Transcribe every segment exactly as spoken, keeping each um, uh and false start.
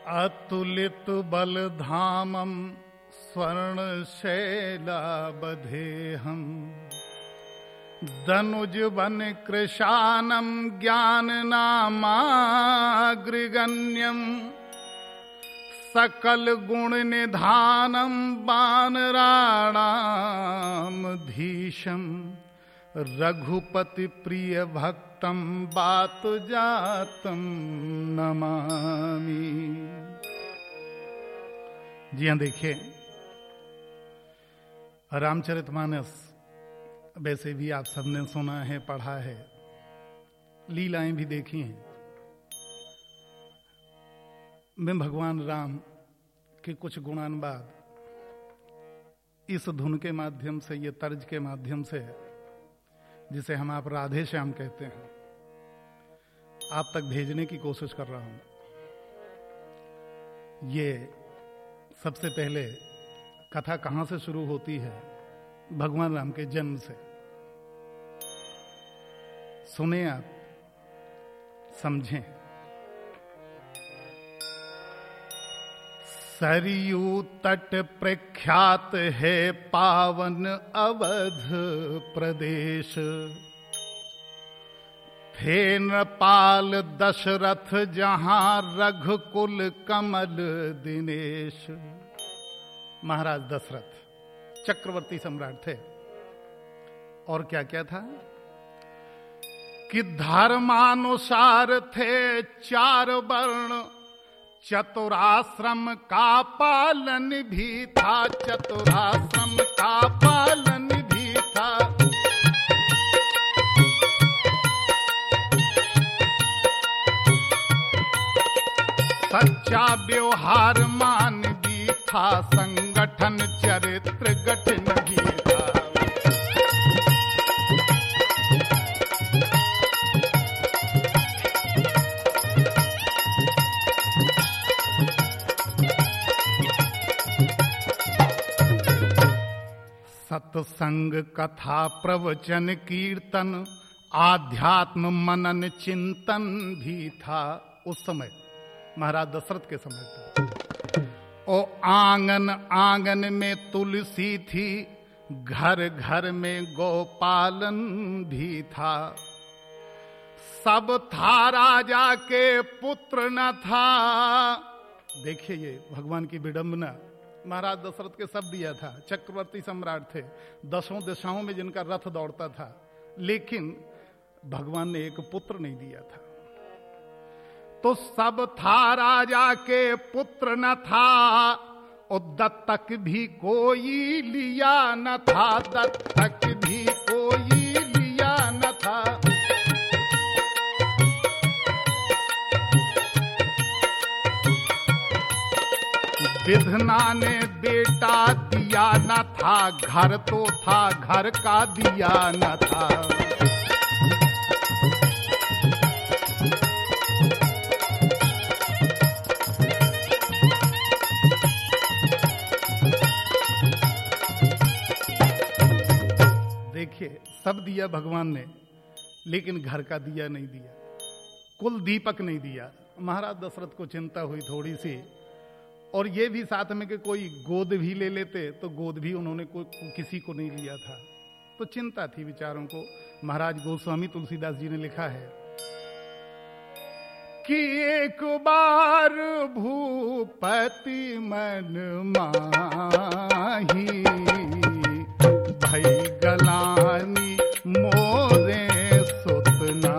अतुलित बलधामं स्वर्णशैलाबधेहं दनुजवन कृशानं ज्ञाननामाग्रगण्यं सकल गुण निधानं वानराणामधीशं रघुपति प्रिय भक्तं बात जातं नमामि। जी हाँ, देखिए रामचरितमानस वैसे भी आप सबने सुना है, पढ़ा है, लीलाएं भी देखी हैं। मैं भगवान राम के कुछ गुणानुवाद इस धुन के माध्यम से, ये तर्ज के माध्यम से, जिसे हम आप राधे श्याम कहते हैं, आप तक भेजने की कोशिश कर रहा हूं। ये सबसे पहले कथा कहां से शुरू होती है? भगवान राम के जन्म से। सुने आप, समझें। सरयू तट प्रख्यात है पावन अवध प्रदेश, थे नृपाल दशरथ जहां रघुकुल कमल दिनेश। महाराज दशरथ चक्रवर्ती सम्राट थे। और क्या क्या था कि धर्मानुसार थे चार वर्ण, चतुराश्रम का पालन भी था, चतुराश्रम का पालन भी था। सच्चा व्यवहार मान भी था, संगठन चरित्र गठन भी था। सत्संग कथा प्रवचन कीर्तन आध्यात्म मनन चिंतन भी था। उस समय महाराज दशरथ के समय था। ओ आंगन आंगन में तुलसी थी, घर घर में गोपालन भी था। सब था राजा के पुत्र न था। देखिए ये भगवान की विडंबना। महाराज दशरथ के सब दिया था, चक्रवर्ती सम्राट थे, दसों दिशाओं में जिनका रथ दौड़ता था, लेकिन भगवान ने एक पुत्र नहीं दिया था। तो सब था राजा के पुत्र न था, और दत्तक भी कोई लिया न था, दत्तक भी कोई लिया न था। विधना ने बेटा दिया न था, घर तो था घर का दिया न था। देखिए सब दिया भगवान ने, लेकिन घर का दिया नहीं दिया, कुल दीपक नहीं दिया। महाराज दशरथ को चिंता हुई थोड़ी सी, और ये भी साथ में कि कोई गोद भी ले लेते, तो गोद भी उन्होंने को, को, किसी को नहीं लिया था। तो चिंता थी विचारों को। महाराज गोस्वामी तुलसीदास जी ने लिखा है कि एक बार भूपति मन माही, भई गलानी मोरे सुतना।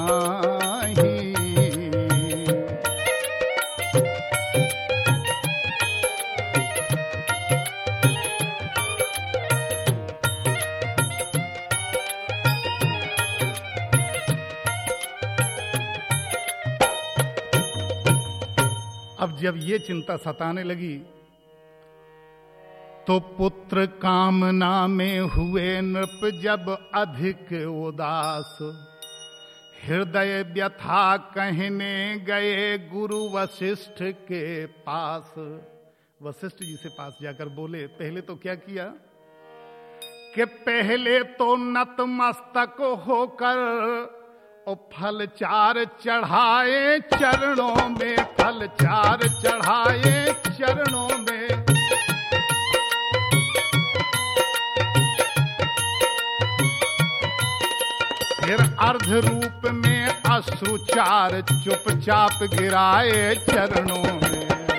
अब जब ये चिंता सताने लगी, तो पुत्र कामना में हुए नृप जब अधिक उदास, हृदय व्यथा कहने गए गुरु वशिष्ठ के पास। वशिष्ठ जी से पास जाकर बोले, पहले तो क्या किया कि पहले तो नतमस्तक होकर और फल चार चढ़ाए चरणों में, फल चार चढ़ाए चरणों में। फिर अर्ध रूप में अश्रुचार चुपचाप गिराए चरणों में।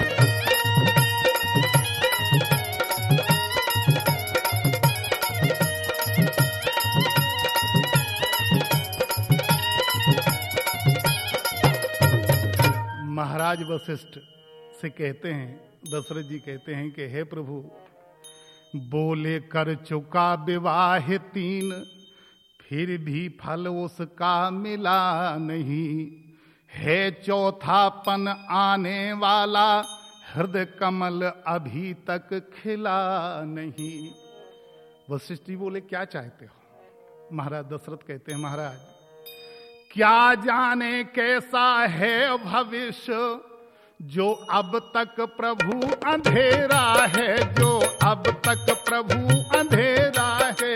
महाराज वशिष्ठ से कहते हैं, दशरथ जी कहते हैं कि हे प्रभु, बोले कर चुका विवाह तीन, फिर भी फल उसका मिला नहीं। है चौथापन आने वाला, हृदय कमल अभी तक खिला नहीं। वशिष्ठ जी बोले क्या चाहते हो? महाराज दशरथ कहते हैं, महाराज क्या जाने कैसा है भविष्य, जो अब तक प्रभु अंधेरा है, जो अब तक प्रभु अंधेरा है।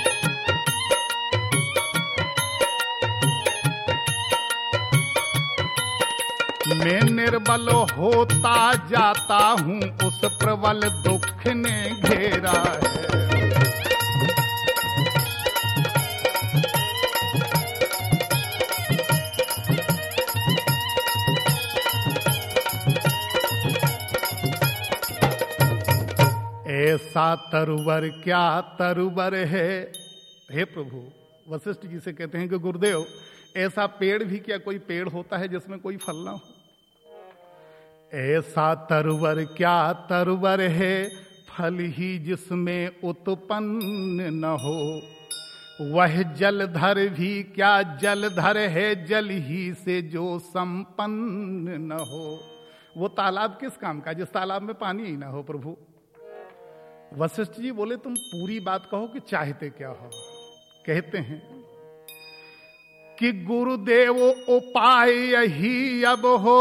मैं निर्बल होता जाता हूं, उस प्रबल दुख ने घेरा है। ऐसा तरुवर क्या तरुवर है। हे प्रभु, वशिष्ठ जी से कहते हैं कि गुरुदेव, ऐसा पेड़ भी क्या कोई पेड़ होता है जिसमें कोई फल ना हो? ऐसा तरुवर क्या तरुवर है, फल ही जिसमें उत्पन्न न हो। वह जलधर भी क्या जलधर है, जल ही से जो संपन्न न हो। वो तालाब किस काम का जिस तालाब में पानी ही ना हो प्रभु। वशिष्ठ जी बोले तुम पूरी बात कहो कि चाहते क्या हो। कहते हैं कि गुरुदेव उपाय यही अब हो,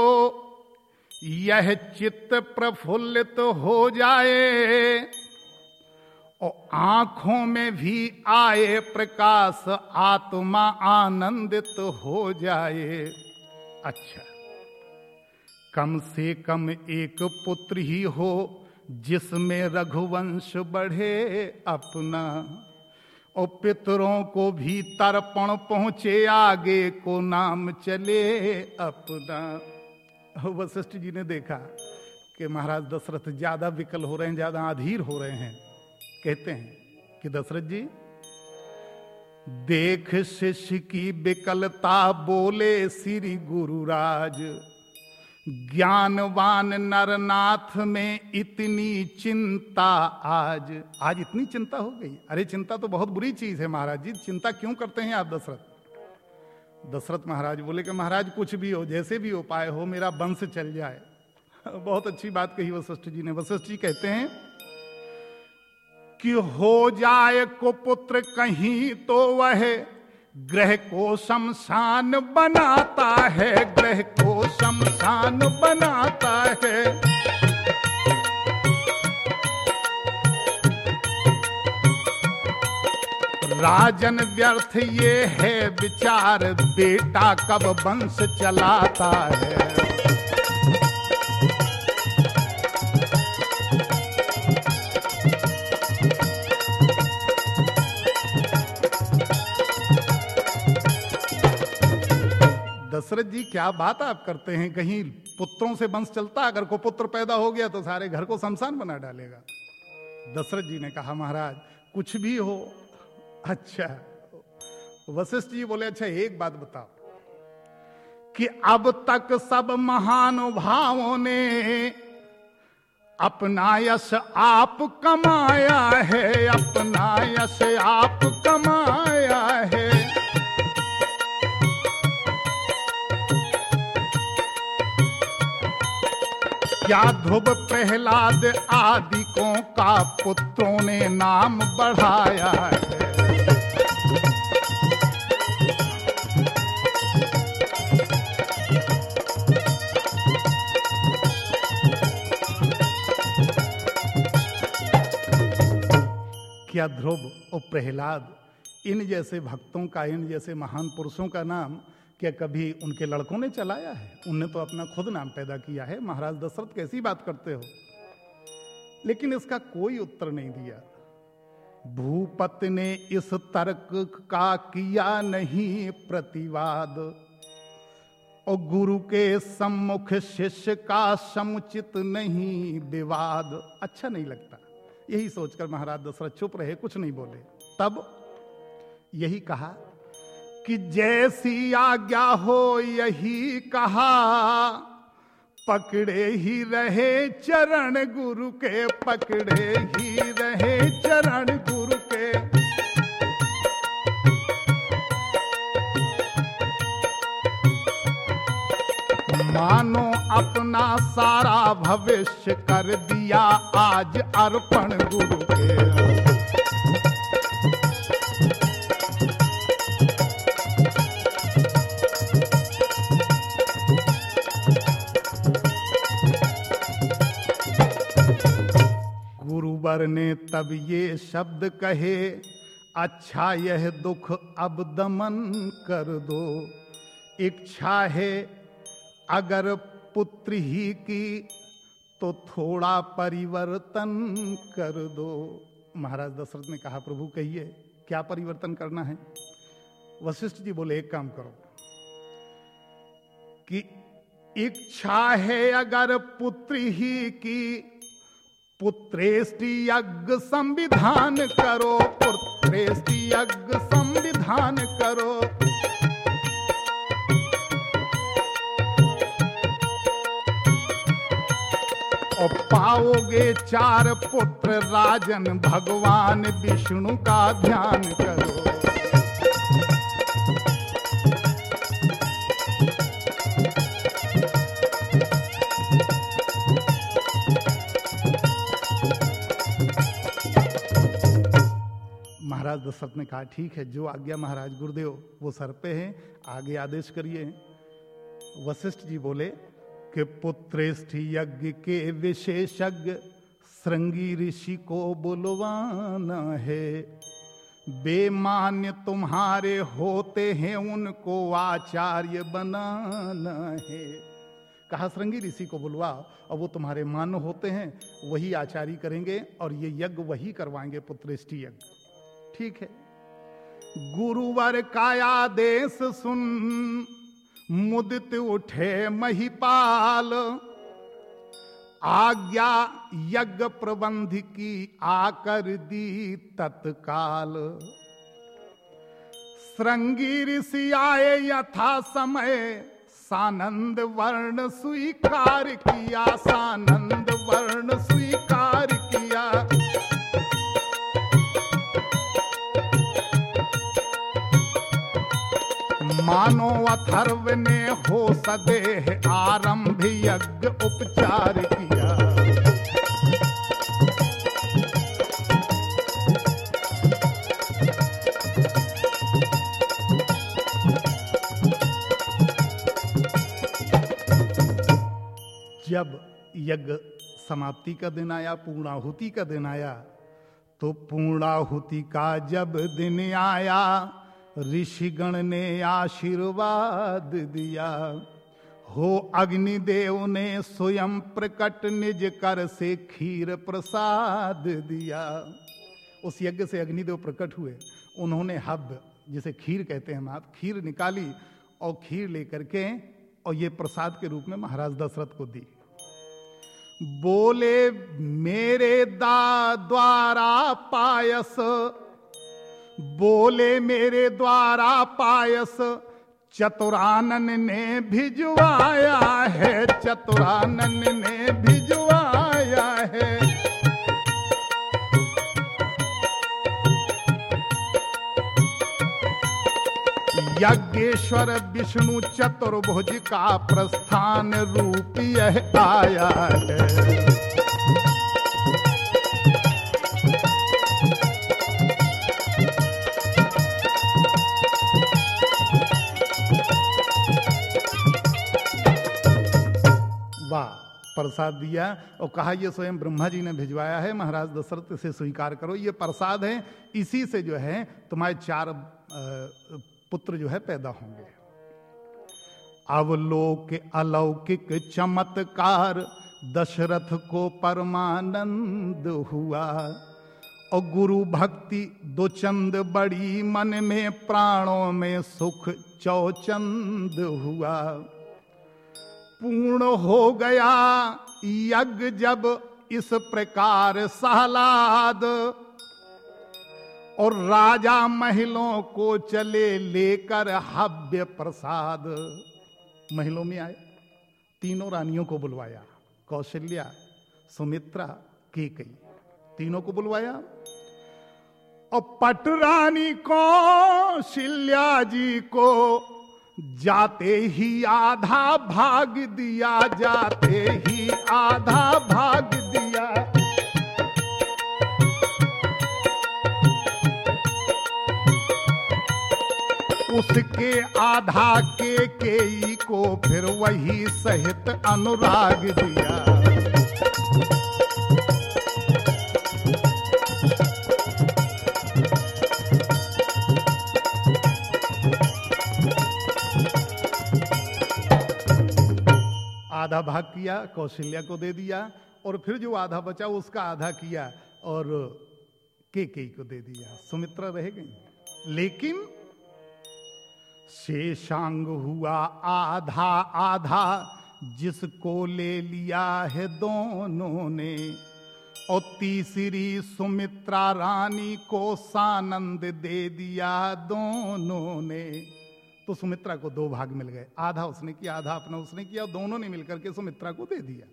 यह चित्त प्रफुल्लित हो जाए और आंखों में भी आए प्रकाश, आत्मा आनंदित हो जाए। अच्छा, कम से कम एक पुत्र ही हो जिसमें रघुवंश बढ़े अपना, और पितरों को भी तर्पण पहुंचे, आगे को नाम चले अपना। वशिष्ठ जी ने देखा कि महाराज दशरथ ज्यादा विकल हो रहे हैं, ज्यादा अधीर हो रहे हैं। कहते हैं कि दशरथ जी, देख शिष्य की विकलता, बोले श्री गुरुराज, ज्ञानवान नरनाथ में इतनी चिंता आज। आज इतनी चिंता हो गई? अरे चिंता तो बहुत बुरी चीज है महाराज जी, चिंता क्यों करते हैं आप दशरथ? दशरथ महाराज बोले कि महाराज कुछ भी हो, जैसे भी उपाय हो, मेरा वंश चल जाए। बहुत अच्छी बात कही वशिष्ठ जी ने। वशिष्ठ जी कहते हैं कि हो जाए कुपुत्र कहीं तो वह ग्रह को शमशान बनाता है, ग्रह को शमशान बनाता है। राजन व्यर्थ ये है विचार, बेटा कब वंश चलाता है। दशरथ जी क्या बात आप करते हैं, कहीं पुत्रों से वंश चलता? अगर को पुत्र पैदा हो गया तो सारे घर को शमशान बना डालेगा। दशरथ जी ने कहा महाराज कुछ भी हो। अच्छा, वशिष्ठ जी बोले अच्छा एक बात बताओ कि अब तक सब महानुभावों ने अपना यश आप कमाया है, अपना यश आप कमाया है। क्या ध्रुव प्रहलाद आदिकों का पुत्रों ने नाम बढ़ाया है। क्या ध्रुव और प्रहलाद इन जैसे भक्तों का, इन जैसे महान पुरुषों का नाम क्या कभी उनके लड़कों ने चलाया है? उनने तो अपना खुद नाम पैदा किया है। महाराज दशरथ कैसी बात करते हो? लेकिन इसका कोई उत्तर नहीं दिया। भूपति ने इस तर्क का किया नहीं प्रतिवाद, और गुरु के सम्मुख शिष्य का समुचित नहीं विवाद। अच्छा नहीं लगता। यही सोचकर महाराज दशरथ चुप रहे, कुछ नहीं बोले। तब यही कहा कि जैसी आज्ञा हो यही कहा, पकड़े ही रहे चरण गुरु के, पकड़े ही रहे चरण गुरु के। मानो अपना सारा भविष्य कर दिया आज अर्पण गुरु के। गुरुवर ने तब ये शब्द कहे, अच्छा यह दुख अब दमन कर दो। इच्छा है अगर पुत्र ही की तो थोड़ा परिवर्तन कर दो। महाराज दशरथ ने कहा, प्रभु कहिए क्या परिवर्तन करना है? वशिष्ठ जी बोले, एक काम करो कि इच्छा है अगर पुत्र ही की, पुत्रेष्टि यज्ञ संविधान करो, पुत्रेष्टि यज्ञ संविधान करो। और पाओगे चार पुत्र राजन, भगवान विष्णु का ध्यान करो। महाराज दशरथ ने कहा, ठीक है, जो आज्ञा महाराज गुरुदेव वो सर पे है, आगे आदेश करिए। वशिष्ठ जी बोले कि पुत्रेष्ठ यज्ञ के विशेषज्ञ श्रृंगी ऋषि को बुलवाना है। बेमान्य तुम्हारे होते हैं उनको आचार्य बनाना है। कहा श्रृंगी ऋषि को बुलवाओ, और वो तुम्हारे मान्य होते हैं, वही आचार्य करेंगे और ये यज्ञ वही करवाएंगे, पुत्रेष्ठ यज्ञ। ठीक है। गुरुवर का आदेश सुन मुदित उठे महिपाल, आज्ञा यज्ञ प्रबंध की आकर दी तत्काल। श्रृंगी ऋषि आए यथा समय, सानंद वर्ण स्वीकार किया, सानंद वर्ण स्वीकार किया। मानो अथर्व ने हो सदेह आरंभ यज्ञ उपचार किया। जब यज्ञ समाप्ति का दिन आया, पूर्णाहुति का दिन आया, तो पूर्णाहुति का जब दिन आया, ऋषिगण ने आशीर्वाद दिया। हो अग्निदेव ने स्वयं प्रकट निज कर से खीर प्रसाद दिया। उस यज्ञ से अग्निदेव प्रकट हुए, उन्होंने हव्य, जिसे खीर कहते हैं हम आप, खीर निकाली और खीर लेकर के और ये प्रसाद के रूप में महाराज दशरथ को दी। बोले मेरे दा द्वारा पायस, बोले मेरे द्वारा पायस, चतुरानन ने भिजवाया है, चतुरानन ने भिजवाया है। यज्ञेश्वर विष्णु चतुर्भुज का प्रस्थान रूप यह आया है। वाह, प्रसाद दिया और कहा ये स्वयं ब्रह्मा जी ने भिजवाया है, महाराज दशरथ इसे स्वीकार करो, ये प्रसाद है, इसी से जो है तुम्हारे चार पुत्र जो है पैदा होंगे। अवलोक अलौकिक चमत्कार दशरथ को परमानंद हुआ, और गुरु भक्ति दो चंद बड़ी मन में प्राणों में सुख चौचंद हुआ। पूर्ण हो गया यज्ञ जब इस प्रकार सहलाद, और राजा महलों को चले लेकर हव्य प्रसाद। महलों में आए, तीनों रानियों को बुलवाया, कौशल्या, सुमित्रा, कैकेयी, तीनों को बुलवाया। और पटरानी कौशल्या जी को जाते ही आधा भाग दिया, जाते ही आधा भाग दिया। उसके आधा कैकेयी को फिर वही सहित अनुराग दिया। आधा भाग किया, कौशल्या को दे दिया, और फिर जो आधा बचा उसका आधा किया और कैकेयी को दे दिया। सुमित्रा रह गई। लेकिन शेषांग हुआ आधा आधा, जिसको ले लिया है दोनों ने, और तीसरी सुमित्रा रानी को सानंद दे दिया दोनों ने। तो सुमित्रा को दो भाग मिल गए, आधा उसने किया, आधा अपना उसने किया, दोनों ने मिलकर के सुमित्रा को दे दिया।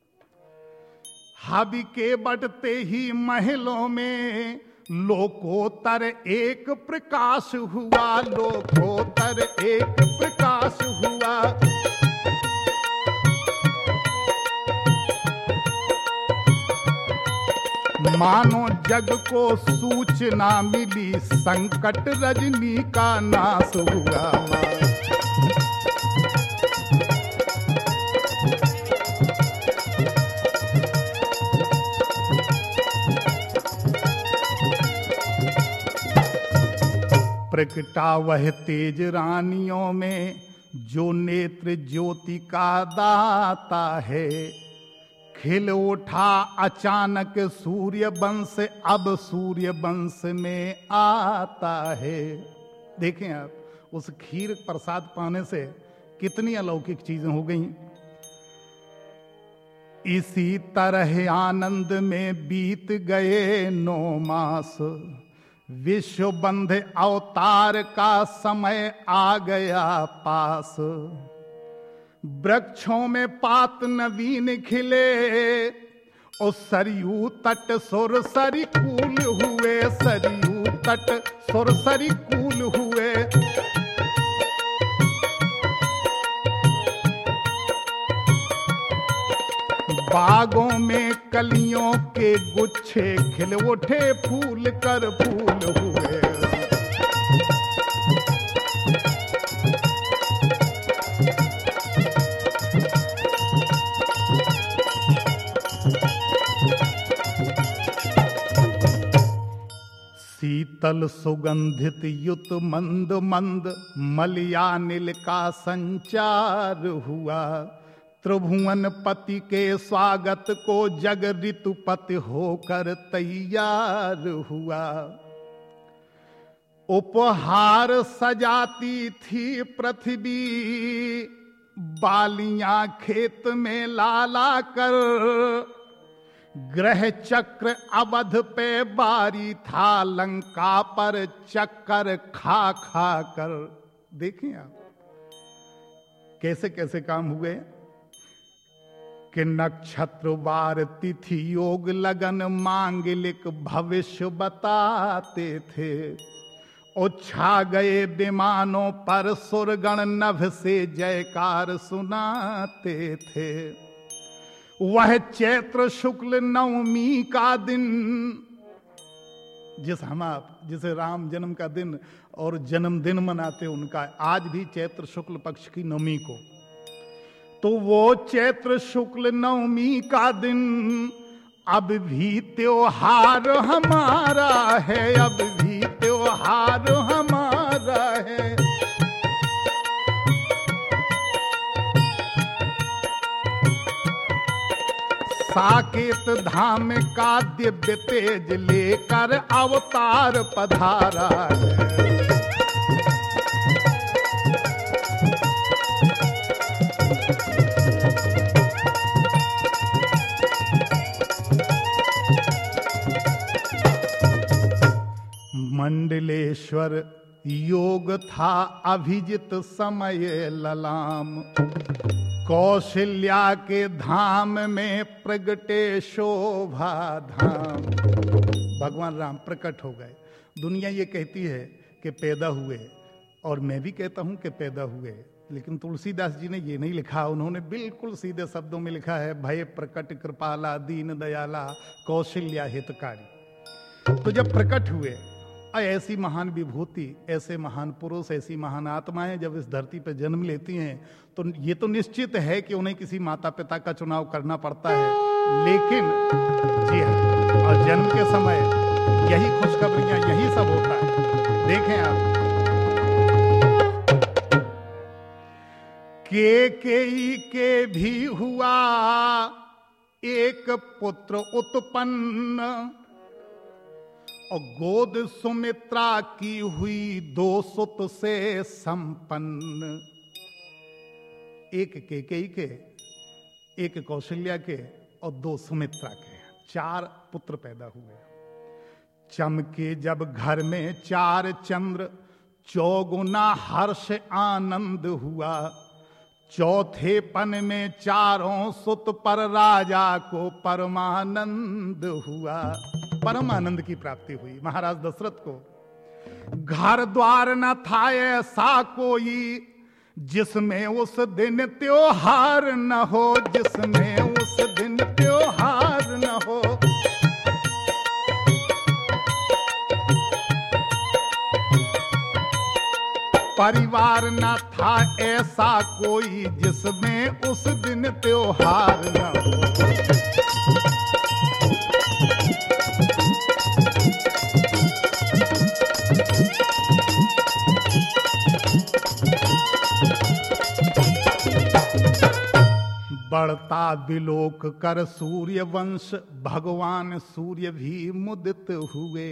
हवि के बटते ही महलों में लोकोत्तर एक प्रकाश हुआ, लोकोत्तर एक प्रकाश हुआ। मानो जग को सूचना मिली, संकट रजनी का नाश हुआ। प्रकटा वह तेज रानियों में, जो नेत्र ज्योति का दाता है। खिल उठा अचानक सूर्य वंश, अब सूर्य वंश में आता है। देखें आप, उस खीर प्रसाद पाने से कितनी अलौकिक चीजें हो गई। इसी तरह आनंद में बीत गए नौ मास, विश्व बंध अवतार का समय आ गया पास। वृक्षों में पात नवीन खिले, और सरयू तट सुर सरी कूल हुए, सरयू तट सुर सरी कूल हुए। बागों में कलियों के गुच्छे खिल उठे, फूल कर फूल हुए। शीतल सुगंधित युत मंद मंद, मलयानिल का संचार हुआ। त्रिभुवन पति के स्वागत को जग ऋतुपति होकर तैयार हुआ। उपहार सजाती थी पृथ्वी, बालियां खेत में लाला कर। ग्रह चक्र अवध पे बारी था, लंका पर चक्कर खा खा कर। देखिए आप कैसे कैसे काम हुए कि नक्षत्र वार तिथि योग लगन मांगलिक भविष्य बताते थे। और छा गए विमानों पर सुरगण नभ से जयकार सुनाते थे। वह चैत्र शुक्ल नवमी का दिन, जिस हम आप जिसे राम जन्म का दिन और जन्मदिन मनाते उनका, आज भी चैत्र शुक्ल पक्ष की नवमी को तो वो चैत्र शुक्ल नवमी का दिन अब भी त्योहार हमारा है, अब भी त्योहार हमारा है। साकेत धाम का दिव्य तेज लेकर अवतार पधारा है। मंडलेश्वर योग था अभिजित समय ललाम, कौशल्या के धाम में प्रगटे शोभा धाम। भगवान राम प्रकट हो गए। दुनिया ये कहती है कि पैदा हुए, और मैं भी कहता हूं कि पैदा हुए, लेकिन तुलसीदास जी ने ये नहीं लिखा। उन्होंने बिल्कुल सीधे शब्दों में लिखा है, भय प्रकट कृपाला दीन दयाला कौशल्या हितकारी। तो जब प्रकट हुए, ऐसी महान विभूति, ऐसे महान पुरुष, ऐसी महान आत्माएं जब इस धरती पर जन्म लेती हैं, तो ये तो निश्चित है कि उन्हें किसी माता पिता का चुनाव करना पड़ता है। लेकिन जी हाँ, और जन्म के समय यही खुशखबरियां, यही सब होता है। देखें आप, केकेई के भी हुआ एक पुत्र उत्पन्न, और गोद सुमित्रा की हुई दो सुत से संपन्न। एक केकेई के, एक कौशल्या के, और दो सुमित्रा के, चार पुत्र पैदा हुए। चमके जब घर में चार चंद्र, चौगुना हर्ष आनंद हुआ। चौथे पन में चारों सुत पर राजा को परमानंद हुआ। परमानंद की प्राप्ति हुई महाराज दशरथ को। घर द्वार न था ऐसा कोई जिसमें उस दिन त्योहार न हो, जिसमें उस दिन त्योहार न हो। परिवार न था ऐसा कोई जिसमें उस दिन त्योहार न हो। बढ़ता विलोक कर सूर्य वंश, भगवान सूर्य भी मुदित हुए।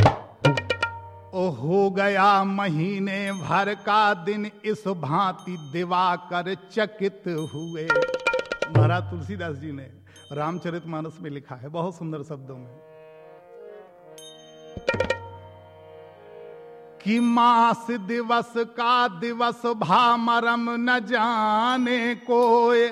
ओ हो गया महीने भर का दिन, इस भांति दिवाकर चकित हुए। महाराज तुलसीदास जी ने रामचरितमानस में लिखा है बहुत सुंदर शब्दों में कि मास दिवस का दिवस भामरम न जाने कोय,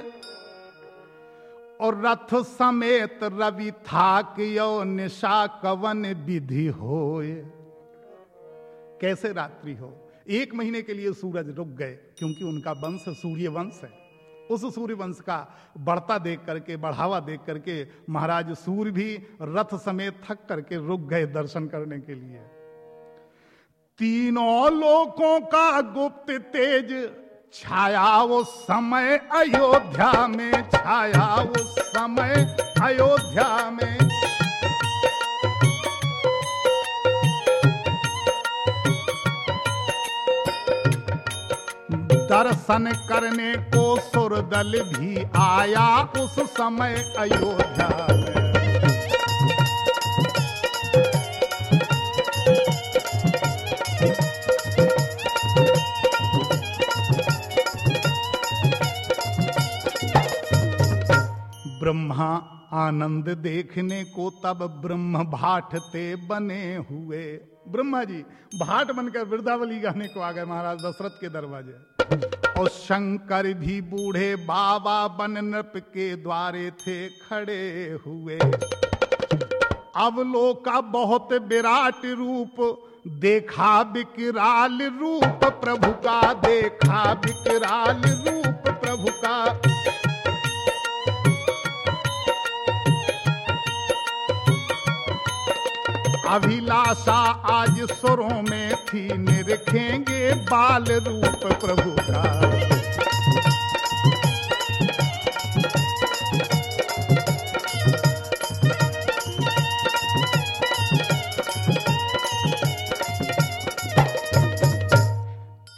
और रथ समेत रवि थाक यो निशा कवन विधि होय। कैसे रात्रि हो, एक महीने के लिए सूरज रुक गए, क्योंकि उनका वंश सूर्य वंश है। उस सूर्य वंश का बढ़ता देख करके, बढ़ावा देख करके महाराज सूर्य भी रथ समेत थक करके रुक गए दर्शन करने के लिए। तीनों लोकों का गुप्त तेज छाया वो समय अयोध्या में, छाया वो समय अयोध्या में। दर्शन करने को सुरदल भी आया उस समय अयोध्या में। ब्रह्मा आनंद देखने को तब ब्रह्म भाट ते बने हुए। ब्रह्मा जी भाट बनकर वृंदावली गाने को आ गए महाराज दशरथ के दरवाजे। और शंकर भी बूढ़े बाबा बन नृप के द्वारे थे खड़े हुए। अवलोका बहुत विराट रूप, देखा विकराल रूप प्रभु का, देखा विकराल रूप प्रभु का। अभिलाषा आज सुरों में थी, निरखेंगे बाल रूप प्रभु का।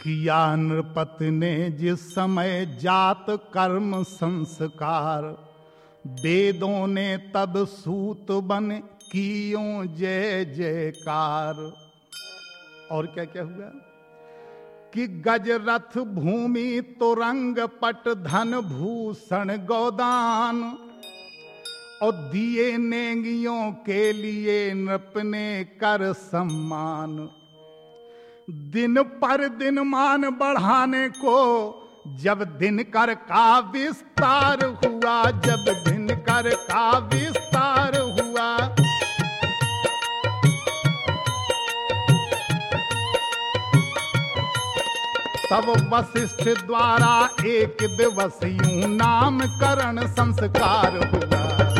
किया नृपति ने जिस समय जात कर्म संस्कार, वेदों ने तब सूत बन कियों जय जयकार। और क्या क्या हुआ कि गज रथ भूमि तुरंग पट धन भूषण गोदान, और दिए नेंगियों के लिए नृप ने कर सम्मान। दिन पर दिन मान बढ़ाने को जब दिनकर का विस्तार हुआ, जब दिनकर का विस्तार हुआ, तब वशिष्ठ द्वारा एक दिवस यूं नामकरण संस्कार हुआ।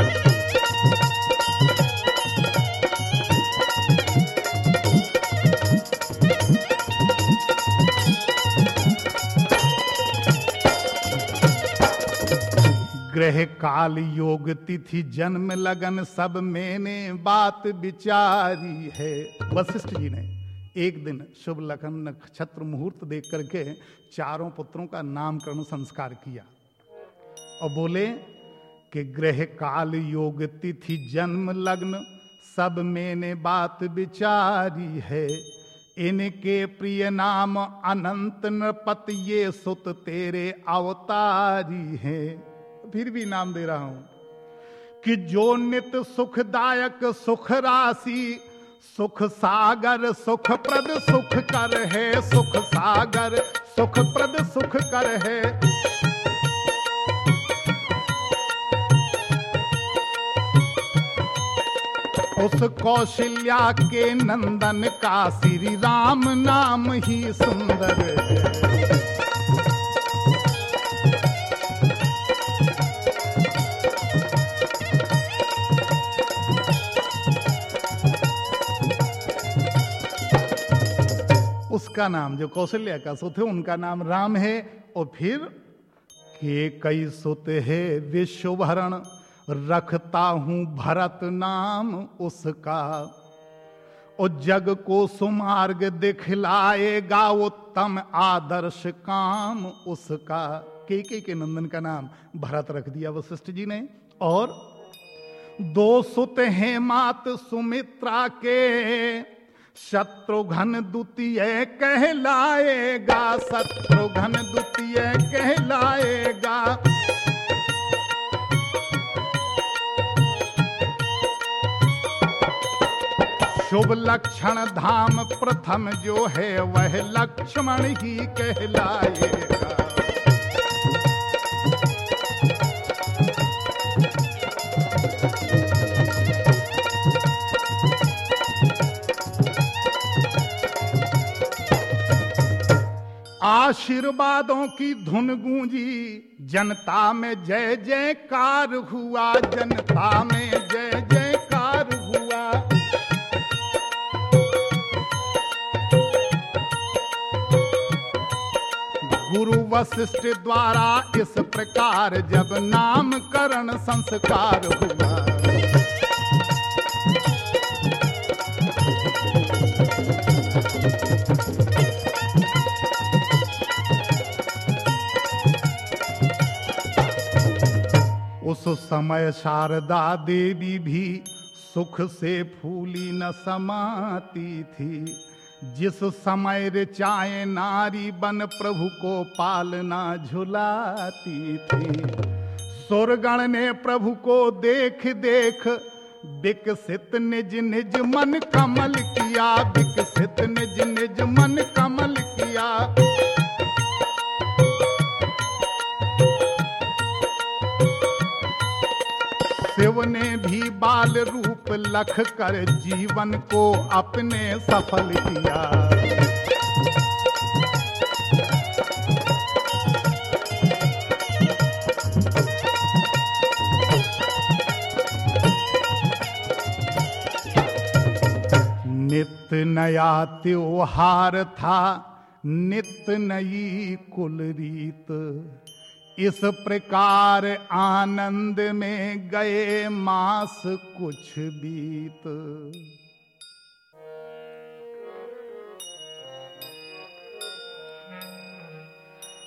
ग्रह काल योग तिथि जन्म लगन सब मैंने बात विचारी है। वशिष्ठ जी ने एक दिन शुभ लगन नक्षत्र मुहूर्त देख करके चारों पुत्रों का नामकरण संस्कार किया और बोले कि ग्रह काल योग तिथि जन्म लग्न सब मैंने बात विचारी है। इनके प्रिय नाम अनंत नृपत ये सुत तेरे अवतारी है। फिर भी नाम दे रहा हूं कि जो नित सुखदायक सुख राशि, सुख सागर सुख प्रद सुख कर है, सुख सागर सुख प्रद सुख कर है। उस कौशल्या के नंदन का श्री राम नाम ही सुंदर है। उसका नाम जो कौशल्या का सुत है उनका नाम राम है। और फिर के कई सुत है विश्वभरण, रखता हूं भरत नाम उसका। और जग को सुमार्ग दिखलाएगा उत्तम आदर्श काम उसका। केके के नंदन का नाम भरत रख दिया वशिष्ठ जी ने। और दो सुत हैं मात सुमित्रा के, शत्रुघ्न द्वितीय कहलाएगा, शत्रुघ्न द्वितीय कहलाएगा। शुभ लक्षण धाम प्रथम जो है वह लक्ष्मण ही कहलाएगा। आशीर्वादों की धुन गूंजी, जनता में जय जयकार हुआ, जनता में जय जयकार हुआ। गुरु वशिष्ठ द्वारा इस प्रकार जब नामकरण संस्कार हुआ। उस समय शारदा देवी भी सुख से फूली न समाती थी। जिस समय ऋचाएं नारी बन प्रभु को पालना झुलाती थी। सुरगण ने प्रभु को देख देख विकसित निज निज मन कमल किया, विकसित निज निज मन कमल किया। शिव ने भी बाल रूप लख कर जीवन को अपने सफल किया। नित्य नया त्योहार था, नित्य नई कुल रीत। इस प्रकार आनंद में गए मास कुछ बीत।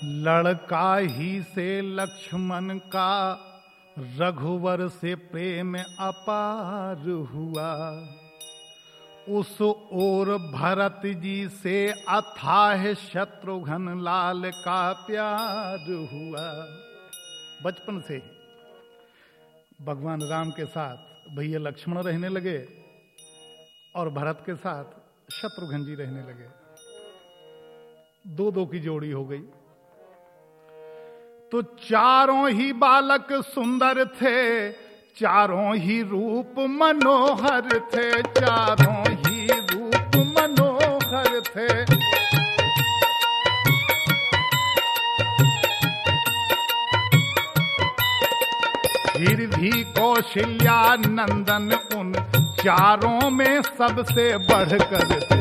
लड़का ही से लक्ष्मण का रघुवर से प्रेम अपार हुआ, उस ओर भरत जी से अथाह शत्रुघ्न लाल का प्यार हुआ। बचपन से भगवान राम के साथ भैया लक्ष्मण रहने लगे और भरत के साथ शत्रुघ्न जी रहने लगे। दो दो की जोड़ी हो गई। तो चारों ही बालक सुंदर थे, चारों ही रूप मनोहर थे, चारों ही रूप मनोहर थे। फिर भी कौशल्या नंदन उन चारों में सबसे बढ़कर थे।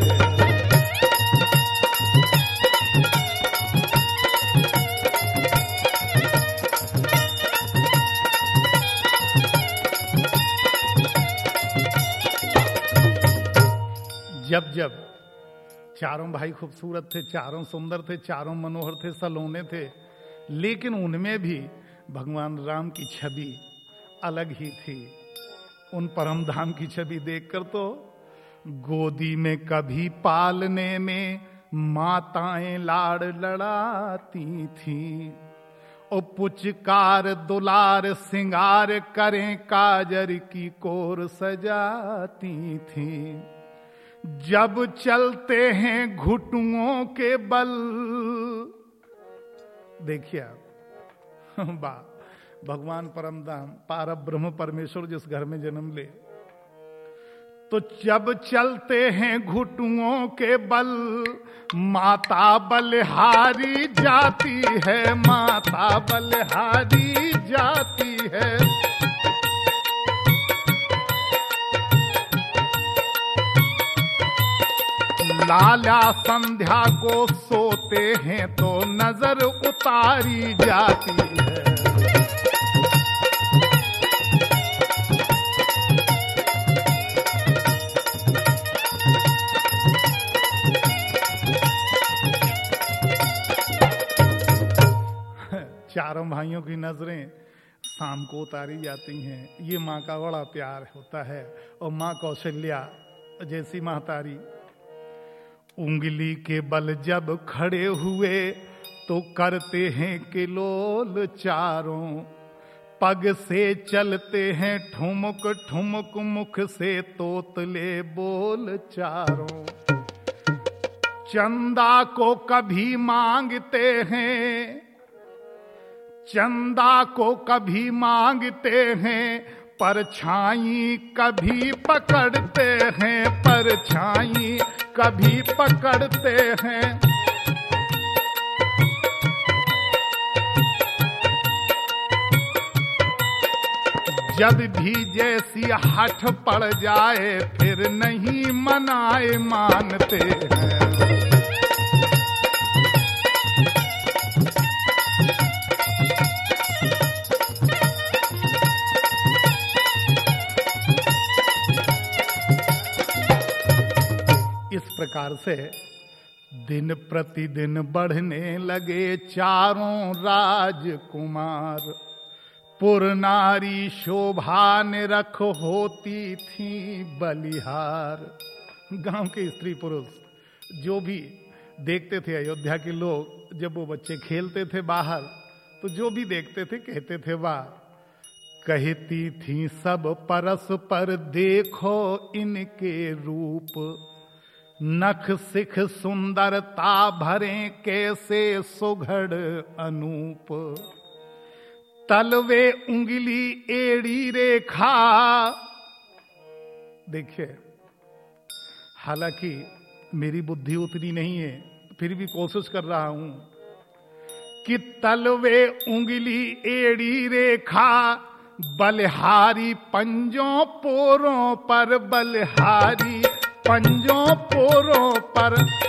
जब जब चारों भाई खूबसूरत थे, चारों सुंदर थे, चारों मनोहर थे, सलोने थे, लेकिन उनमें भी भगवान राम की छवि अलग ही थी। उन परम धाम की छवि देखकर तो गोदी में कभी पालने में माताएं लाड़ लड़ाती थी, और पुचकार दुलार सिंगार करें काजर की कोर सजाती थी। जब चलते हैं घुटुओं के बल, देखिए आप बा भगवान परमधाम पारब ब्रह्म परमेश्वर जिस घर में जन्म ले, तो जब चलते हैं घुटुओं के बल, माता बलिहारी जाती है, माता बलिहारी जाती है। लाला संध्या को सोते हैं तो नजर उतारी जाती है। चारों भाइयों की नजरें शाम को उतारी जाती हैं। ये माँ का बड़ा प्यार होता है। और माँ कौशल्या जैसी महतारी उंगली के बल जब खड़े हुए तो करते हैं किलोल चारों, पग से चलते हैं ठुमक ठुमक, मुख से तोतले बोल चारों। चंदा को कभी मांगते हैं, चंदा को कभी मांगते हैं, परछाई कभी पकड़ते हैं, परछाई कभी पकड़ते हैं। जब भी जैसी हठ पड़ जाए फिर नहीं मनाए मानते हैं। इस प्रकार से दिन प्रतिदिन बढ़ने लगे चारों राजकुमार। पुर नारी शोभा निरख होती थी बलिहार। गांव के स्त्री पुरुष जो भी देखते थे, अयोध्या के लोग जब वो बच्चे खेलते थे बाहर, तो जो भी देखते थे कहते थे वाह। कहती थी सब परस्पर देखो इनके रूप, नख सिख सुंदरता भरे कैसे सुघड़ अनूप। तलवे उंगली एड़ी रेखा, देखिए हालांकि मेरी बुद्धि उतनी नहीं है, फिर भी कोशिश कर रहा हूं कि तलवे उंगली एड़ी रेखा, बलिहारी पंजों पोरों पर, बलिहारी पंजों पोरों पर।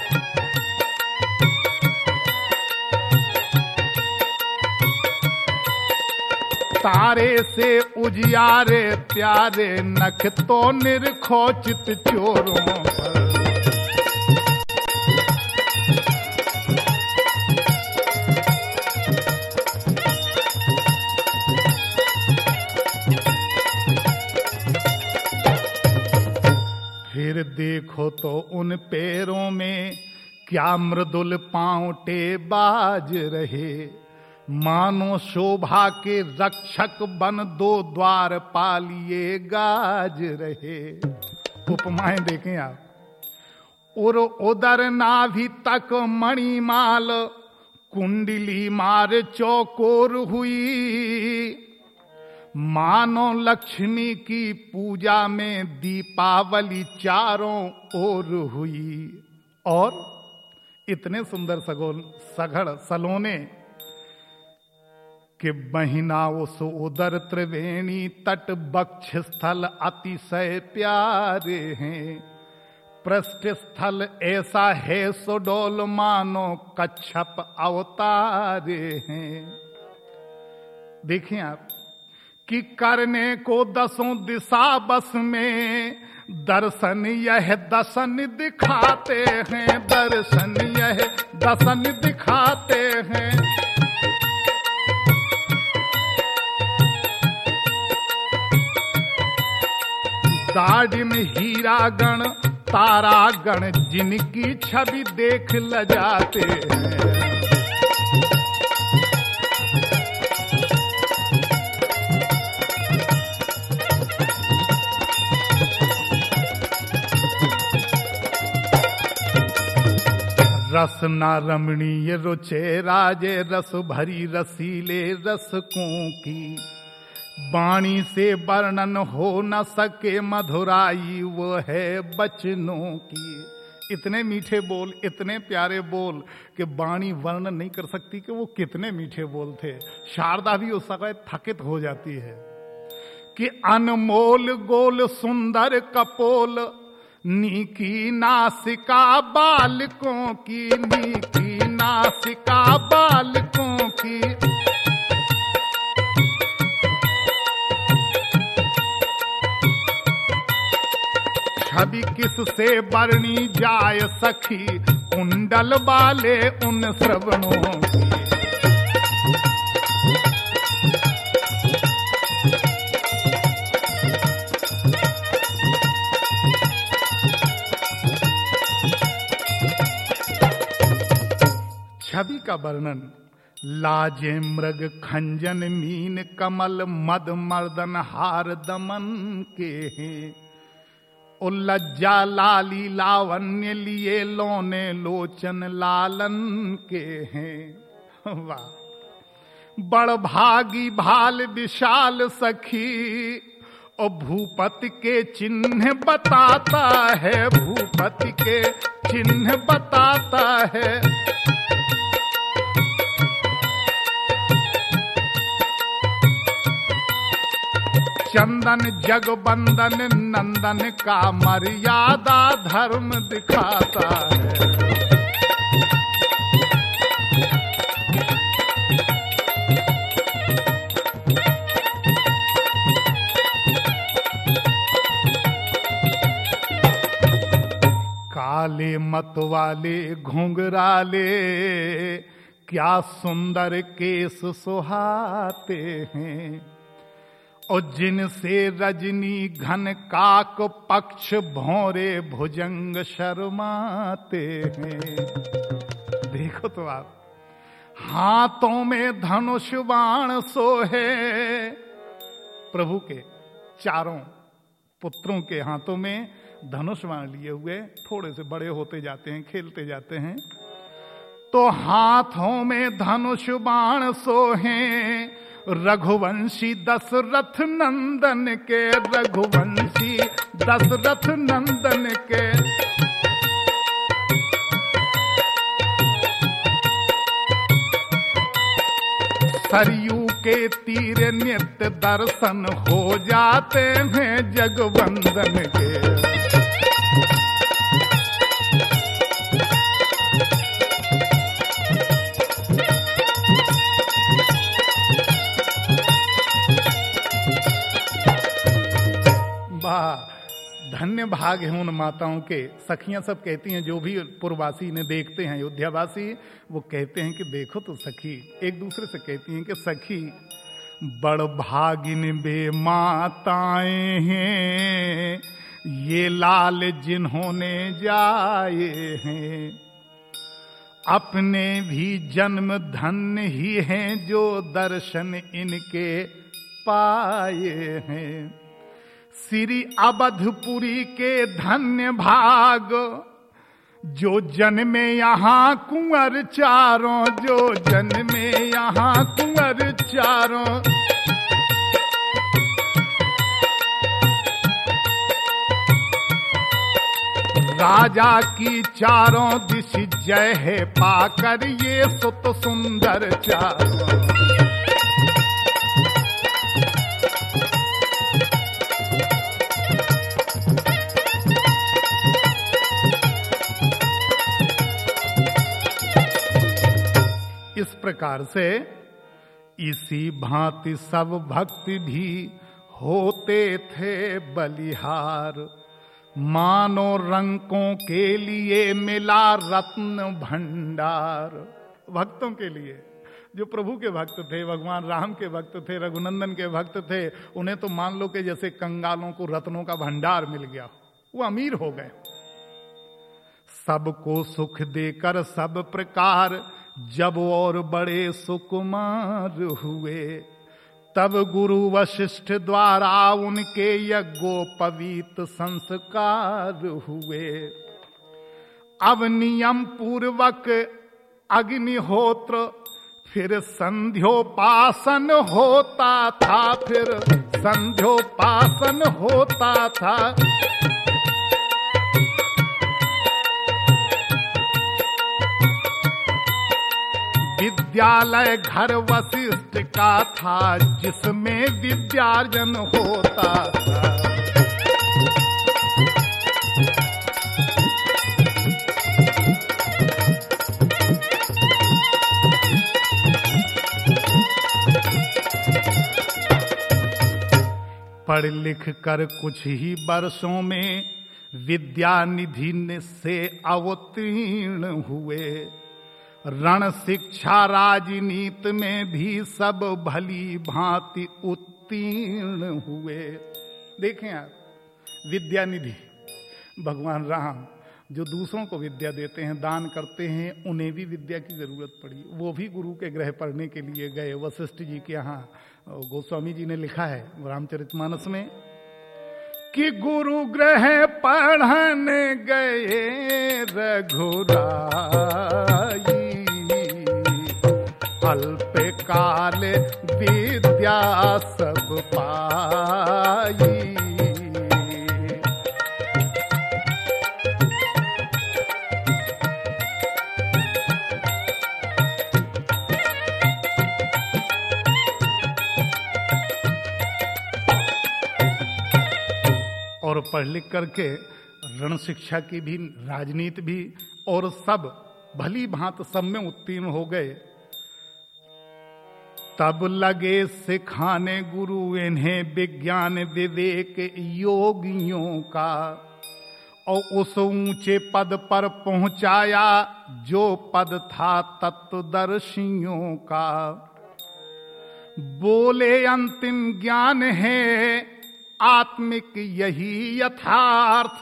तारे से उजियारे प्यारे, नख तो निरखोचित चोरों पर। फिर देखो तो उन पैरों में क्या मृदुल पांवटे बाज रहे, मानो शोभा के रक्षक बन दो द्वार पालिए गाज रहे। उपमाएं देखें आप। और उदर नाभि तक मणिमाल कुंडली मार चौकोर हुई, मानो लक्ष्मी की पूजा में दीपावली चारों ओर हुई। और इतने सुंदर सगोल सघड़ सलोने कि बहिना उस उदर त्रिवेणी तट बक्ष स्थल अतिशय प्यारे हैं, पृष्ठ स्थल ऐसा है सुडोल मानो कच्छप अवतारे हैं। देखिए आप कि करने को दसों दिशा बस में दर्शन यह दसन दिखाते हैं, दर्शन यह दसन दिखाते हैं। दाढ़ी में हीरा गण तारा गण जिनकी छवि देख लजाते हैं। रस न रमणीय रुचे राजे, रस भरी रसीले रसकों की, वाणी से वर्णन हो न सके मधुराई वो है बचनों की। इतने मीठे बोल, इतने प्यारे बोल कि वाणी वर्णन नहीं कर सकती कि वो कितने मीठे बोल थे। शारदा भी उस समय थकित हो जाती है कि अनमोल गोल सुंदर कपोल, नीकी नासिका बालकों की, नीकी नासिका बालकों की। छवि किस से बरनी जाय सखी, कुंडल वाले उन श्रवणों की। छवि का वर्णन लाजे मृग खंजन मीन कमल मद मर्दन हार दमन के हैं, उल्लज्जा लाली लावण्य लिए लोने लोचन लालन के हैं। वाह। बड़ भागी भाल विशाल सखी, और भूपति के चिन्ह बताता है, भूपति के चिन्ह बताता है। चंदन जगबंदन नंदन का मर्यादा धर्म दिखाता है। काले मत वाले घुंघराले क्या सुंदर केस सुहाते हैं, और जिनसे रजनी घन काक पक्ष भौरे भुजंग शर्माते हैं। देखो तो आप, हाथों में धनुष बाण सोहे, प्रभु के चारों पुत्रों के हाथों में धनुष बाण लिए हुए, थोड़े से बड़े होते जाते हैं, खेलते जाते हैं। तो हाथों में धनुष बाण सोहे रघुवंशी दशरथ नंदन के, रघुवंशी दशरथ नंदन के। सरयू के तीर नित्य दर्शन हो जाते हैं जगवंदन के। धन्य भाग है उन माताओं के। सखियां सब कहती हैं, जो भी पूर्ववासी ने देखते हैं अयोध्यावासी, वो कहते हैं कि देखो तो सखी, एक दूसरे से कहती हैं कि सखी बड़ भागिन बे माताएं हैं, ये लाल जिन्होंने जाए हैं, अपने भी जन्म धन्य ही हैं जो दर्शन इनके पाए हैं। श्री अवधपुरी के धन्य भाग, जो जन्मे यहाँ कुंवर चारों, जो जन्मे यहाँ कुंवर चारों। राजा की चारों दिश जय है, पाकर ये सुत सुंदर चारों। इस प्रकार से इसी भांति सब भक्ति भी होते थे बलिहार। मानो रंकों के लिए मिला रत्न भंडार। भक्तों के लिए, जो प्रभु के भक्त थे, भगवान राम के भक्त थे, रघुनंदन के भक्त थे, उन्हें तो मान लो कि जैसे कंगालों को रत्नों का भंडार मिल गया, वो अमीर हो गए। सबको सुख देकर सब प्रकार जब और बड़े सुकुमार हुए, तब गुरु वशिष्ठ द्वारा उनके यज्ञोपवीत संस्कार हुए। अब नियम पूर्वक अग्निहोत्र फिर संध्योपासन होता था, फिर संध्योपासन होता था। विद्यालय घर वशिष्ठ का था, जिसमें विद्यार्जन होता था। पढ़ लिख कर कुछ ही वर्षों में विद्यानिधि से अवतीर्ण हुए। रण शिक्षा राजनीति में भी सब भली भांति उत्तीर्ण हुए। देखें आप, विद्यानिधि भगवान राम जो दूसरों को विद्या देते हैं, दान करते हैं, उन्हें भी विद्या की जरूरत पड़ी। वो भी गुरु के गृह पढ़ने के लिए गए वशिष्ठ जी के यहाँ। गोस्वामी जी ने लिखा है रामचरितमानस में कि गुरु गृह पढ़ने गए रघुराई, अल्प काल विद्या सब पाई। और पढ़ लिख करके रण शिक्षा की भी, राजनीति भी, और सब भली भांत सब में उत्तीर्ण हो गए। तब लगे सिखाने गुरु इन्हें विज्ञान विवेक योगियों का, और उस ऊंचे पद पर पहुंचाया जो पद था तत्वदर्शियों का। बोले अंतिम ज्ञान है आत्मिक यही यथार्थ,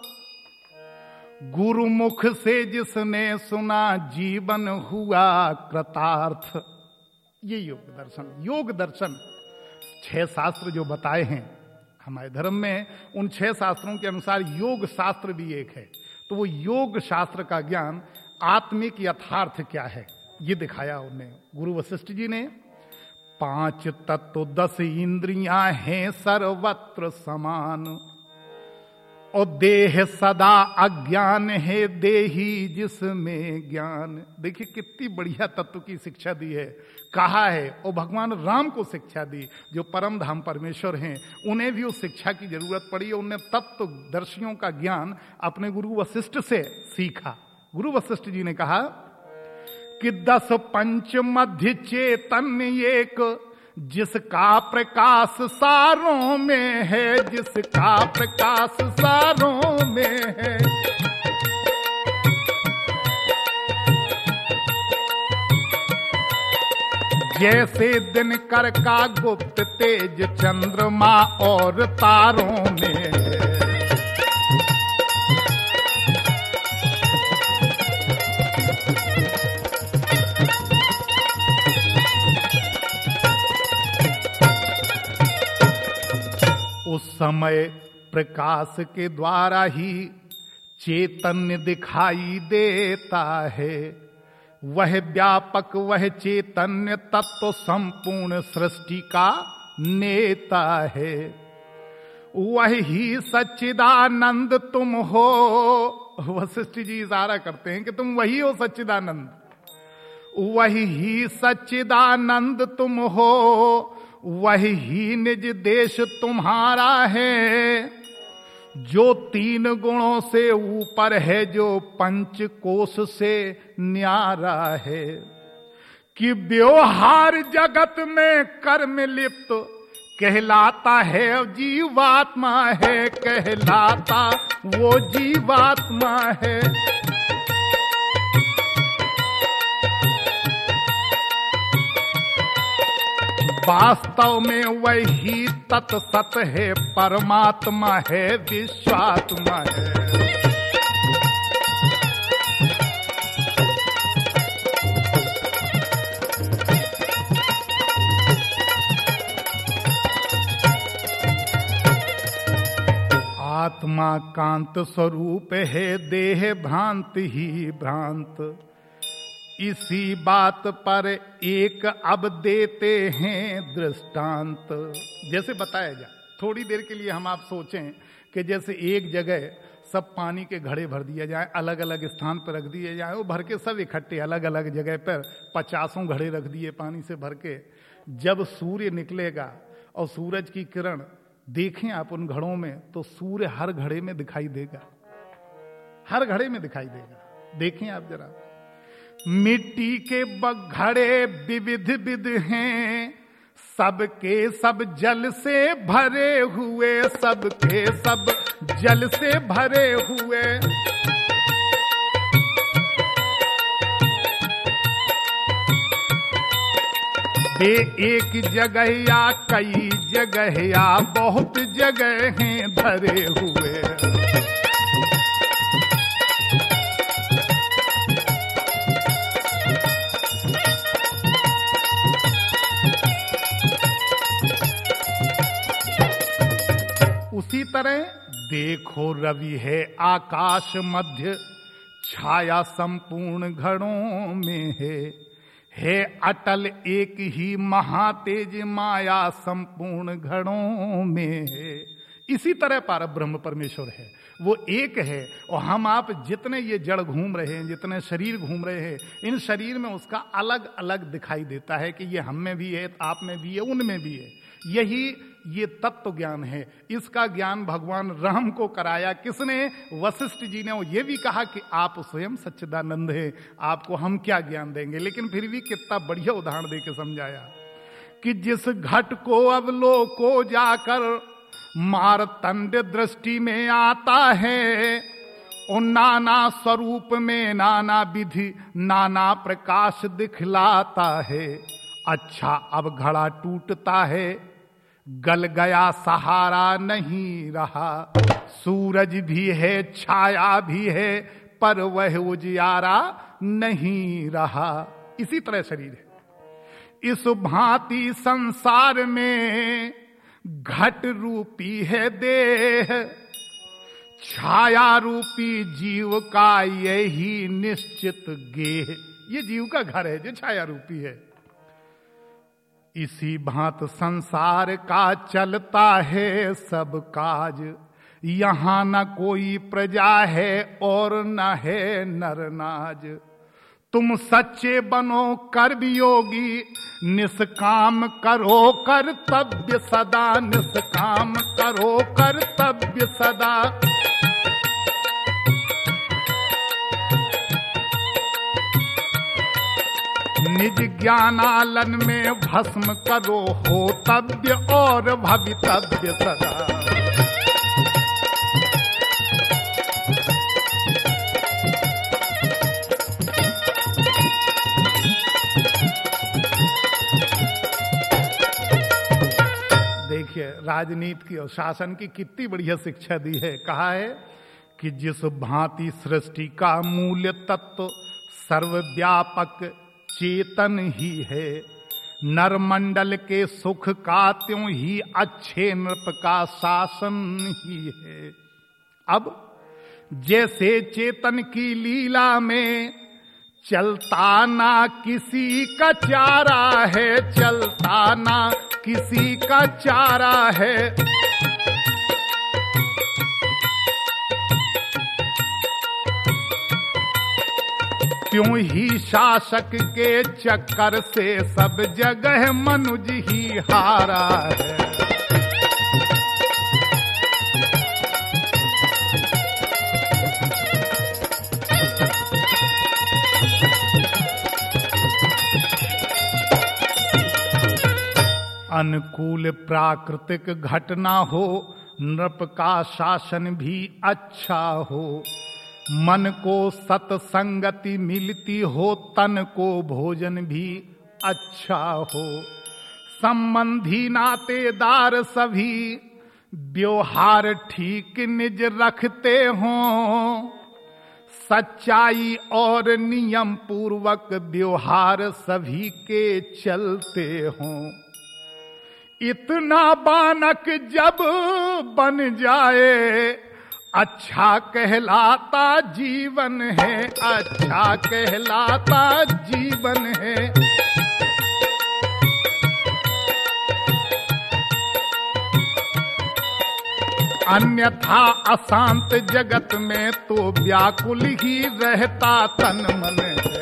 गुरुमुख से जिसने सुना जीवन हुआ कृतार्थ। ये योग दर्शन, योग दर्शन छह शास्त्र जो बताए हैं हमारे धर्म में, उन छह शास्त्रों के अनुसार योग शास्त्र भी एक है। तो वो योग शास्त्र का ज्ञान आत्मिक यथार्थ क्या है ये दिखाया उन्हें गुरु वशिष्ठ जी ने। पांच तत्व दस इंद्रियां हैं सर्वत्र समान, और देह सदा अज्ञान है देही जिसमें ज्ञान। देखिए कितनी बढ़िया तत्व की शिक्षा दी है, कहा है, और भगवान राम को शिक्षा दी जो परम धाम परमेश्वर हैं। उन्हें भी उस शिक्षा की जरूरत पड़ी, उन्हें तत्व दर्शियों का ज्ञान अपने गुरु वशिष्ठ से सीखा। गुरु वशिष्ठ जी ने कहा कि दस पंच मध्य चेतन एक, जिसका प्रकाश सारों में है, जिसका प्रकाश सारों में है। जैसे दिनकर का गुप्त तेज चंद्रमा और तारों में है। उस समय प्रकाश के द्वारा ही चैतन्य दिखाई देता है। वह व्यापक, वह चैतन्य तत्व संपूर्ण सृष्टि का नेता है। वही सच्चिदानंद तुम हो। वशिष्ठ जी इशारा करते हैं कि तुम वही हो सच्चिदानंद। वही सच्चिदानंद तुम हो, वही निज देश तुम्हारा है, जो तीन गुणों से ऊपर है, जो पंच कोश से न्यारा है। कि व्यवहार जगत में कर्म लिप्त कहलाता है जीवात्मा है, कहलाता वो जीवात्मा है। वास्तव में वही तत्सत है, परमात्मा है, विश्वात्मा है। आत्मा कांत स्वरूप है, देह भ्रांत ही भ्रांत। इसी बात पर एक अब देते हैं दृष्टांत। जैसे बताया जाए, थोड़ी देर के लिए हम आप सोचें कि जैसे एक जगह सब पानी के घड़े भर दिए जाए, अलग अलग स्थान पर रख दिए जाए, वो भर के सब इकट्ठे अलग अलग जगह पर पचासों घड़े रख दिए पानी से भर के। जब सूर्य निकलेगा और सूरज की किरण देखें आप उन घड़ों में, तो सूर्य हर घड़े में दिखाई देगा, हर घड़े में दिखाई देगा। देखें आप जरा, मिट्टी के घड़े विविध विध हैं, सबके सब जल से भरे हुए, सबके सब जल से भरे हुए। ये एक जगह या कई जगह या बहुत जगह हैं धरे हुए। उसी तरह देखो रवि है आकाश मध्य, छाया संपूर्ण घड़ों में है। है अटल एक ही महातेज, माया संपूर्ण घड़ों में है। इसी तरह परब्रह्म परमेश्वर है, वो एक है। और हम आप जितने ये जड़ घूम रहे हैं, जितने शरीर घूम रहे हैं, इन शरीर में उसका अलग अलग दिखाई देता है कि ये हम में भी है, आप में भी है, उनमें भी है। यही ये तत्व ज्ञान है। इसका ज्ञान भगवान राम को कराया किसने? वशिष्ठ जी ने। वो ये भी कहा कि आप स्वयं सच्चिदानंद हैं, आपको हम क्या ज्ञान देंगे। लेकिन फिर भी कितना बढ़िया उदाहरण दे के समझाया कि जिस घट को अवलोको जाकर मारतंड दृष्टि में आता है, और नाना स्वरूप में नाना विधि नाना प्रकाश दिखलाता है। अच्छा अब घड़ा टूटता है, गल गया सहारा नहीं रहा। सूरज भी है छाया भी है, पर वह उजियारा नहीं रहा। इसी तरह शरीर है। इस भांति संसार में घट रूपी है देह, छाया रूपी जीव का यही निश्चित गेह। ये जीव का घर है जो छाया रूपी है। इसी भांत संसार का चलता है सब काज, यहाँ न कोई प्रजा है और न है नर नाज। तुम सच्चे बनो कर्मयोगी, निष्काम करो कर्तव्य सदा, निष्काम करो कर्तव्य सदा। निज ज्ञानालन में भस्म करो होतव्य और भवितव्य सदा। देखिए राजनीति की और शासन की कितनी बढ़िया शिक्षा दी है। कहा है कि जिस भांति सृष्टि का मूल तत्व सर्वव्यापक चेतन ही है, नरमंडल के सुख का त्यों ही अच्छे नृप का शासन ही है। अब जैसे चेतन की लीला में चलता ना किसी का चारा है, चलता ना किसी का चारा है, त्यों ही शासक के चक्कर से सब जगह मनुज ही हारा है। अनुकूल प्राकृतिक घटना हो, नृप का शासन भी अच्छा हो, मन को सत्संगति मिलती हो, तन को भोजन भी अच्छा हो, संबंधी नातेदार सभी व्यवहार ठीक निज रखते हों, सच्चाई और नियम पूर्वक व्यवहार सभी के चलते हों। इतना बानक जब बन जाए, अच्छा कहलाता जीवन है, अच्छा कहलाता जीवन है। अन्यथा अशांत जगत में तो व्याकुल ही रहता तन मन है।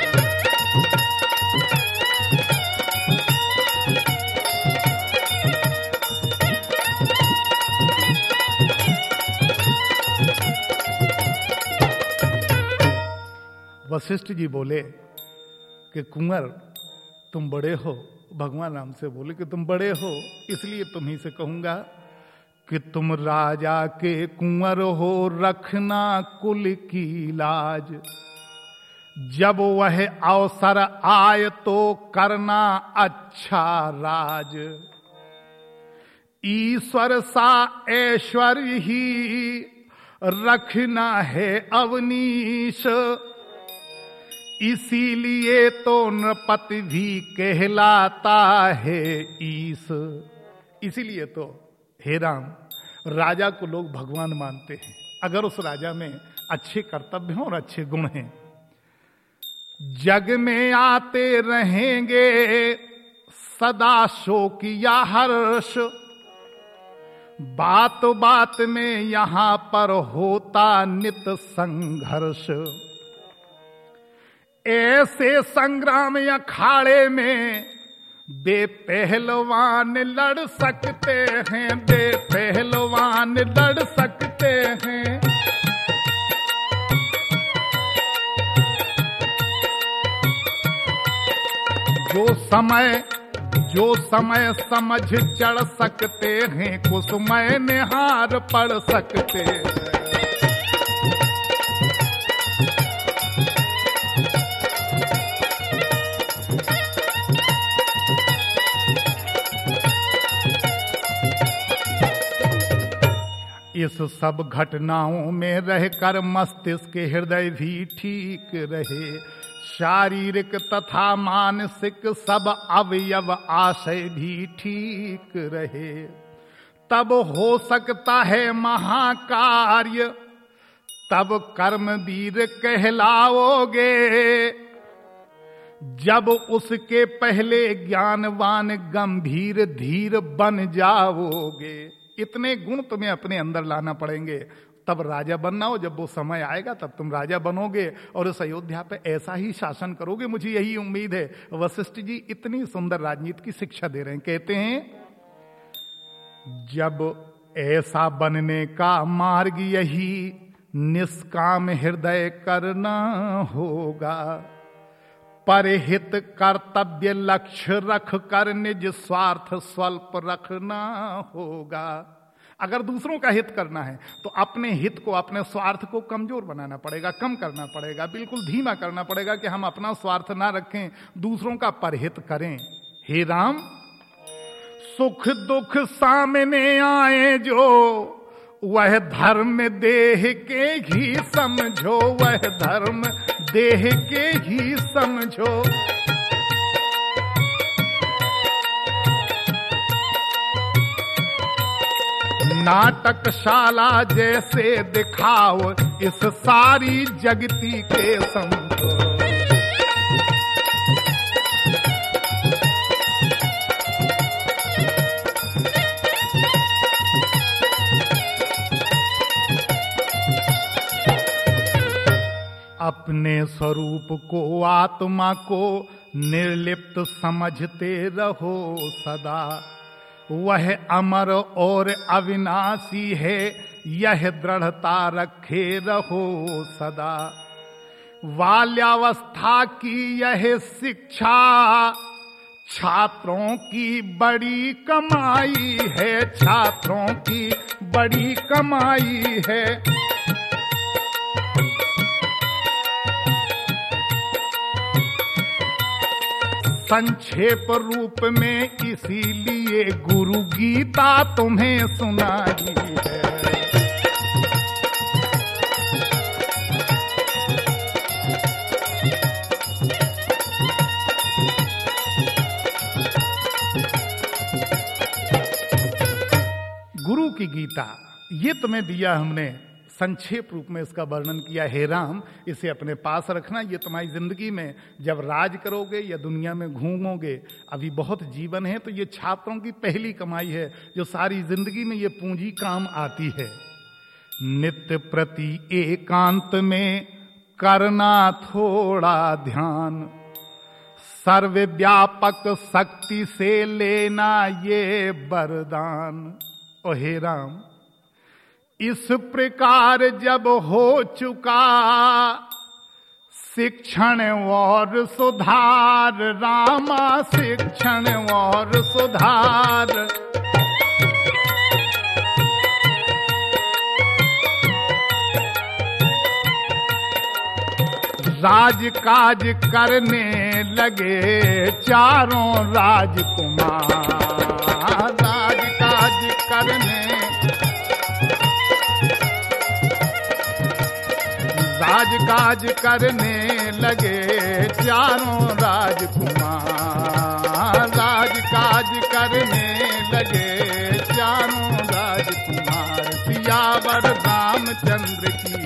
वशिष्ठ जी बोले कि कुंवर तुम बड़े हो, भगवान राम से बोले कि तुम बड़े हो, इसलिए तुम्हीं से कहूंगा कि तुम राजा के कुंवर हो, रखना कुल की लाज। जब वह अवसर आए तो करना अच्छा राज। ईश्वर सा ऐश्वर्य ही रखना है अवनीश, इसीलिए तो नृपति भी कहलाता है ईश। इसीलिए तो हे राम, राजा को लोग भगवान मानते हैं अगर उस राजा में अच्छे कर्तव्य हों और अच्छे गुण हैं। जग में आते रहेंगे सदा शोक या हर्ष, बात बात में यहां पर होता नित संघर्ष। ऐसे संग्राम अखाड़े में बे पहलवान लड़ सकते हैं, बे पहलवान लड़ सकते हैं। जो समय जो समय समझ चढ़ सकते हैं, कुसुमय निहार पढ़ सकते हैं। इस सब घटनाओं में रहकर मस्तिष्क हृदय भी ठीक रहे, शारीरिक तथा मानसिक सब अवयव आशय भी ठीक रहे, तब हो सकता है महाकार्य, तब कर्मवीर कहलाओगे। जब उसके पहले ज्ञानवान गंभीर धीर बन जाओगे। इतने गुण तुम्हें अपने अंदर लाना पड़ेंगे, तब राजा बनना हो। जब वो समय आएगा तब तुम राजा बनोगे और इस अयोध्या पे ऐसा ही शासन करोगे, मुझे यही उम्मीद है। वशिष्ठ जी इतनी सुंदर राजनीति की शिक्षा दे रहे हैं। कहते हैं जब ऐसा बनने का मार्ग यही निष्काम हृदय करना होगा, परहित कर्तव्य लक्ष्य रख कर निज स्वार्थ स्वल्प रखना होगा। अगर दूसरों का हित करना है तो अपने हित को, अपने स्वार्थ को कमजोर बनाना पड़ेगा, कम करना पड़ेगा, बिल्कुल धीमा करना पड़ेगा कि हम अपना स्वार्थ ना रखें, दूसरों का परहित करें। हे राम, सुख दुख सामने आए जो वह धर्म देह के ही समझो, वह धर्म देह के ही समझो। नाटकशाला जैसे दिखाओ इस सारी जगती के समझो। अपने स्वरूप को आत्मा को निर्लिप्त समझते रहो सदा, वह अमर और अविनाशी है यह दृढ़ता रखे रहो सदा। बाल्यावस्था की यह शिक्षा छात्रों की बड़ी कमाई है, छात्रों की बड़ी कमाई है। संक्षेप रूप में इसीलिए गुरु गीता तुम्हें सुनाई है। गुरु की गीता ये तुम्हें दिया हमने, संक्षेप रूप में इसका वर्णन किया। हे राम, इसे अपने पास रखना, ये तुम्हारी जिंदगी में जब राज करोगे या दुनिया में घूमोगे, अभी बहुत जीवन है, तो ये छात्रों की पहली कमाई है जो सारी जिंदगी में ये पूंजी काम आती है। नित्य प्रति एकांत में करना थोड़ा ध्यान, सर्वव्यापक शक्ति से लेना ये वरदान। ओ हे राम, इस प्रकार जब हो चुका शिक्षण और सुधार, रामा शिक्षण और सुधार। राजकाज करने लगे चारों राजकुमार, राजकाज करने राजकाज करने लगे चारों राजकुमार, राजकाज करने लगे चारों राजकुमार। सियावर रामचंद्र की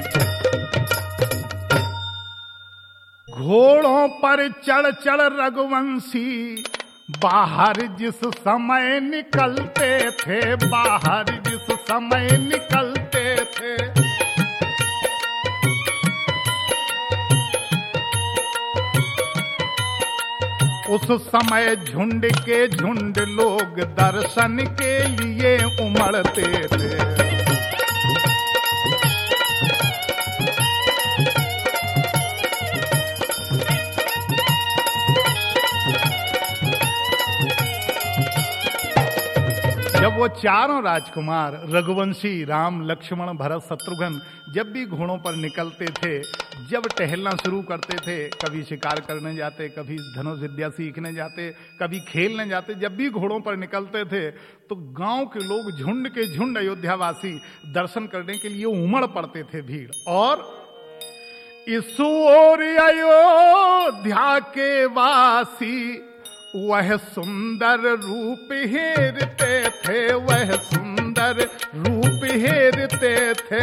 घोड़ों पर चढ़ चढ़ रघुवंशी बाहर जिस समय निकलते थे, बाहर जिस समय निकलते थे, उस समय झुंड के झुंड लोग दर्शन के लिए उमड़ते थे। जब वो चारों राजकुमार रघुवंशी राम, लक्ष्मण, भरत, शत्रुघ्न जब भी घोड़ों पर निकलते थे, जब टहलना शुरू करते थे, कभी शिकार करने जाते, कभी धनुष विद्या सीखने जाते, कभी खेलने जाते, जब भी घोड़ों पर निकलते थे तो गांव के लोग झुंड के झुंड अयोध्यावासी दर्शन करने के लिए उमड़ पड़ते थे भीड़। और इस ओर अयोध्या के वासी वह सुंदर रूप हेरते थे, वह सुंदर रूप हेरते थे।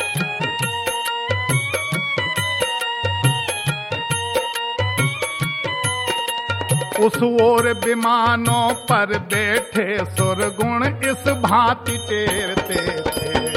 उस ओर विमानों पर बैठे सुरगुण इस भांति टेरते थे।